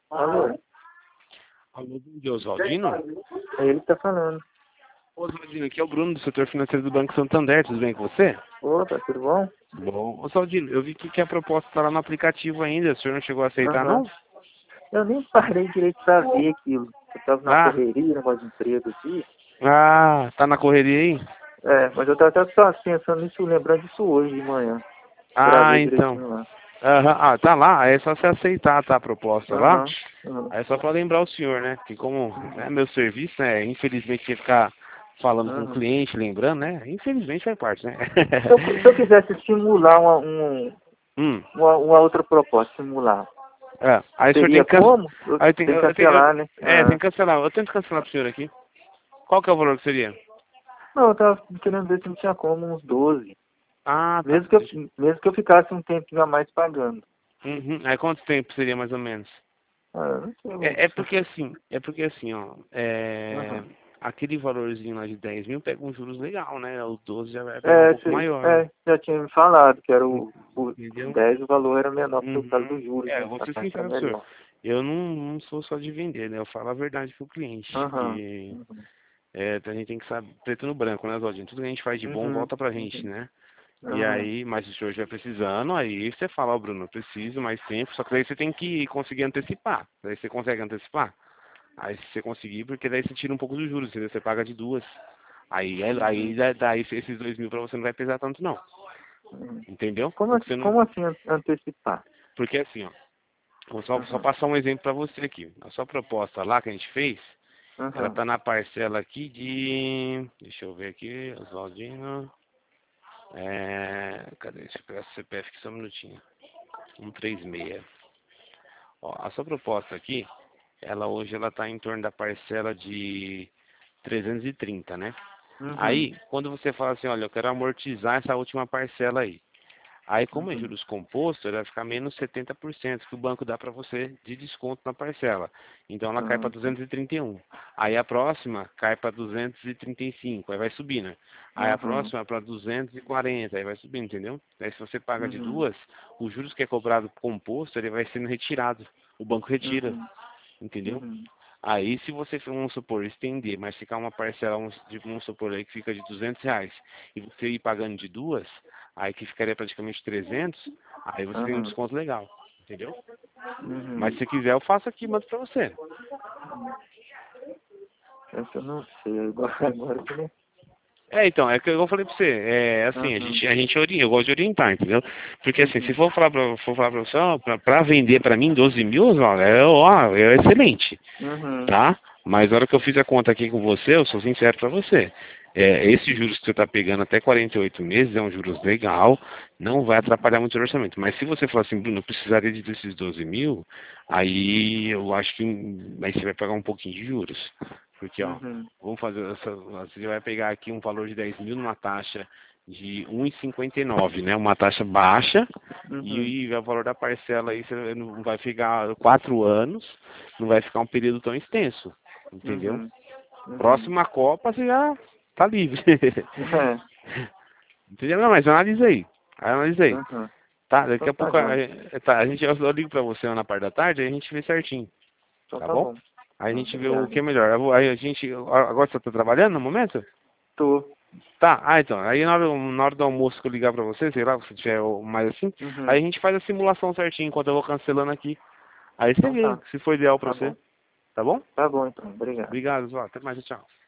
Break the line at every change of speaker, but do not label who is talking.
Alô?
Alô, Oswaldino?
É ele que tá falando.
Oswaldino, aqui é o Bruno do setor financeiro do Banco Santander, tudo bem com você?
Opa, tudo bom?
Bom. Oswaldino, eu vi que a proposta está lá no aplicativo ainda, o senhor não chegou a aceitar,
Aham.
não?
Eu nem parei direito pra ver aquilo. Eu tava na
Ah,
correria, negócio de emprego aqui.
tá na correria aí?
É, mas eu tava até só pensando nisso, lembrando disso hoje de manhã. Pra
Ah,
ver
então.
direitinho lá.
Aham, tá lá, aí é só você aceitar, tá, a proposta lá.
Aham. Aham.
Aí é só para lembrar o senhor, né, que como é meu serviço, né, infelizmente tem que ficar falando com o
Aham.
cliente, lembrando, né, infelizmente faz parte, né.
Se eu quisesse simular
Hum.
uma outra proposta, simular,
Aí o senhor tem
teria
que cancelar.
como? Eu
Aí tem,
tenho que
eu tenho,
cancelar, né?
tem
Ah.
que cancelar. Eu tento cancelar pro senhor aqui. Qual que é o valor que seria?
Não, eu tava querendo ver se não tinha como, uns 12.
Ah, tá.
Mesmo que eu ficasse um tempinho a mais pagando.
Uhum. Aí quanto tempo seria mais ou menos?
Ah, não sei,
É porque assim, ó,
Aham.
aquele valorzinho lá de 10 mil pega um juros legal, né? O 12 já vai pegar um
É,
pouco maior,
já tinha me falado que era o
entendeu?
10 o valor era menor por causa
Uhum.
dos juros,
Eu
né?
vou
A
ser
taxa era
sincero com o senhor.
melhor.
Eu não sou só de vender, né? Eu falo a verdade pro cliente.
Aham.
Que
Uhum.
a gente tem que saber preto no branco, né, Zaldinho? Tudo que a gente faz de bom
Uhum.
volta pra gente,
Uhum.
né? E
Aham.
aí, mas se o senhor estiver precisando, aí você fala, ó, Bruno, eu preciso mais tempo, só que daí você tem que conseguir antecipar. Daí você consegue antecipar? Aí se você conseguir, porque daí você tira um pouco dos juros, entendeu? Você paga de duas. Aí
Uhum.
daí esses 2 mil pra você não vai pesar tanto não.
Uhum.
Entendeu?
Como,
Porque você não.
como assim antecipar?
Porque assim, ó, vou só
Aham.
passar um exemplo pra você aqui. A sua proposta lá que a gente fez, ela
Aham.
tá na parcela aqui de. Deixa eu ver aqui, Oswaldino. Cadê? Deixa eu pegar o CPF aqui só um minutinho. 136. Ó, a sua proposta aqui, ela hoje ela está em torno da parcela de 330, né?
Uhum.
Aí, quando você fala assim, olha, eu quero amortizar essa última parcela aí. Aí, como é
Uhum.
juros compostos, ele vai ficar menos 70% que o banco dá para você de desconto na parcela. Então, ela cai para
Ah, tá.
231. Aí, a próxima cai para 235. Aí vai subindo. Aí, a
Aham.
próxima é para 240. Aí vai subindo, entendeu? Aí, se você paga de
Uhum.
duas, os juros que é cobrado composto, ele vai sendo retirado. O banco retira,
Uhum.
entendeu?
Uhum.
Aí, se você, vamos supor, estender, mas ficar uma parcela, vamos supor aí que fica de R$ 200, e você ir pagando de duas, aí que ficaria praticamente 300, aí você tem um
Aham.
desconto legal, entendeu? Mas
Uhum.
se quiser, eu faço aqui, mando pra você.
Essa eu não sei. Agora que eu não.
Então, é que eu falei pra você, assim, a
Aham.
gente, a gente orienta, eu gosto de orientar, entendeu? Porque assim, se
Uhum.
for falar pra você, ó, pra vender pra mim 12 mil, é excelente.
Uhum.
Tá? Mas na hora que eu fiz a conta aqui com você, eu sou sincero para você. Esses juros que você está pegando até 48 meses é um juros legal, não vai atrapalhar muito o orçamento. Mas se você falar assim, Bruno, eu precisaria desses 12 mil, aí eu acho que aí você vai pagar um pouquinho de juros. Porque, ó,
Uhum.
vamos fazer você vai pegar aqui um valor de 10 mil numa taxa de 1,59, né? Uma taxa baixa,
Uhum.
e o valor da parcela aí você não vai ficar 4 anos, não vai ficar um período tão extenso, entendeu?
Uhum. Uhum.
Próxima Copa você já tá livre.
É.
Entendeu? Não, mas analisa aí. Analisa aí.
Uhum.
Tá? Daqui
Então
a
tá
pouco
joia.
eu ligo pra você na parte da tarde, aí a gente vê certinho.
Então
Tá
tá
bom?
bom.
Aí a
Ah,
gente vê o que
obrigado.
é melhor. Aí a gente. Agora você tá trabalhando no momento?
Tô.
Tá, então. Aí na hora do almoço que eu ligar pra você, sei lá, se tiver mais assim, aí
Uhum.
a gente faz a simulação certinho enquanto eu vou cancelando aqui. Aí você
Então
vê
tá.
se for ideal pra
Tá
você.
bom.
Tá bom?
Tá bom então. Obrigado.
Obrigado, Zó. Até mais, tchau.